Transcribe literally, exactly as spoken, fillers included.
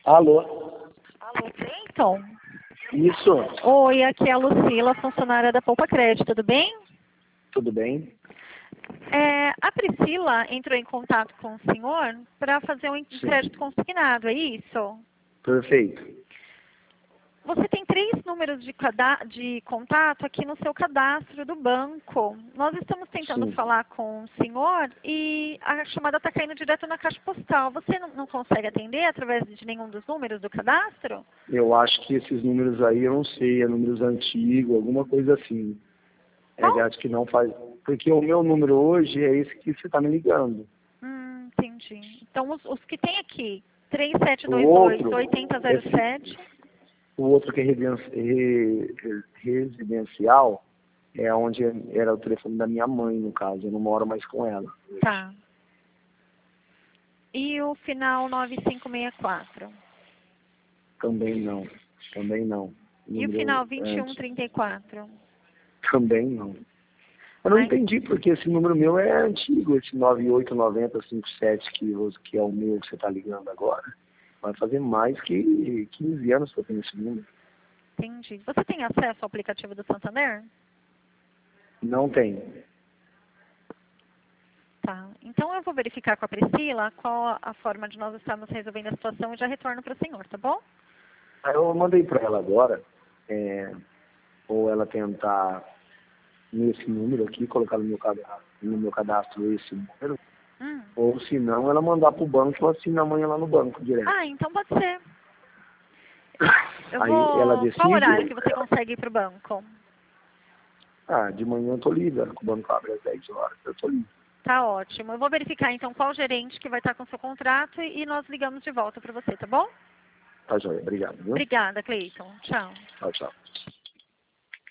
Alô? Alô, Cleiton? Isso, Oi, aqui é a Lucila, funcionária da Poupa Crédito, tudo bem? tudo bem? É, a Priscila entrou em contato com o senhor para fazer um Sim. crédito consignado, é isso? Perfeito. Você tem três números de, cada- de contato aqui no seu cadastro do banco. Nós estamos tentando Sim. falar com o senhor e a chamada está caindo direto na caixa postal. Você não, não consegue atender através de nenhum dos números do cadastro? Eu acho que esses números aí, eu não sei, é números antigos, alguma coisa assim. É, Qual? acho que não faz... Porque o meu número hoje é esse que você está me ligando. Hum, entendi. Então, os, os que tem aqui, três sete O dois dois, outro, oito zero zero esse, sete. o outro que é residen- re- re- residencial, é onde era o telefone da minha mãe, no caso. Eu não moro mais com ela. Tá. E o final nove cinco seis quatro. Também não. Também não. E o Número final vinte e um antes. trinta e quatro. Também não. Eu não Ai, entendi, porque esse número meu é antigo, esse nove oito nove zero cinco sete que, você- que é o meu que você está ligando agora. Vai fazer mais que quinze anos que eu tenho esse número. entendi. Você tem acesso ao aplicativo do Santander? Não tem. Tá. Então eu vou verificar com a Priscila qual a forma de nós estarmos resolvendo a situação e já retorno para o senhor, tá bom? Aí eu mandei para ela agora, é, ou ela tentar nesse número aqui, colocar no meu cadastro, no meu cadastro esse número, Hum. ou se não, ela mandar para o banco, eu assino amanhã lá no banco direto. Ah, então pode ser. Eu Aí vou... ela Qual decide, horário que você consegue ir para o banco? ah, de manhã eu tô livre, o banco abre às dez horas, eu tô livre. Tá ótimo. Eu vou verificar então qual gerente que vai estar com o seu contrato e nós ligamos de volta para você, tá bom? Tá joia, obrigado, viu? Obrigada, Cleiton. Tchau. Tchau, tchau.